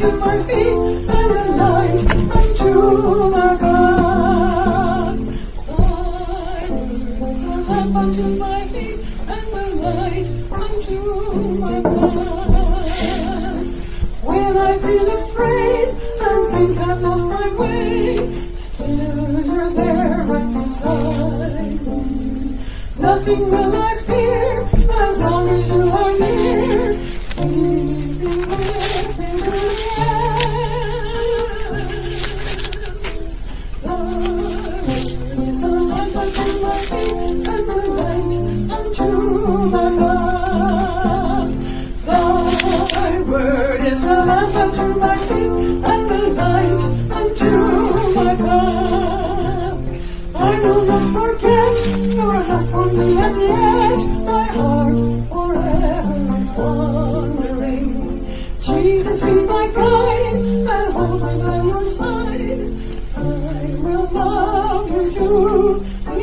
unto my feet, and a light unto my path. Thy word is a lamp unto my feet, and a light unto my path. When I feel afraid and think I've lost my way, still you're there right beside me. Nothing will I fear as long as you are near. Keep me with me to the end. Thy word is a lamp unto my feet and a light unto my path. Thy word is a lamp unto my feet and a light unto my path. I will not forget your love for me, and yet my heart forever is wandering. Jesus, be my guide and hold me by your side. I will love you to the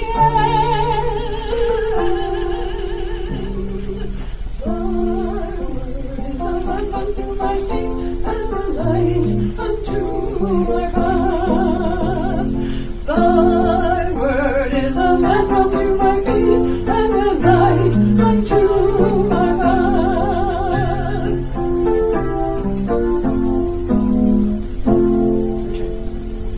end. Thy word is a lamp unto my feet and a light unto my path. Thy word is a lamp unto my feet and a light unto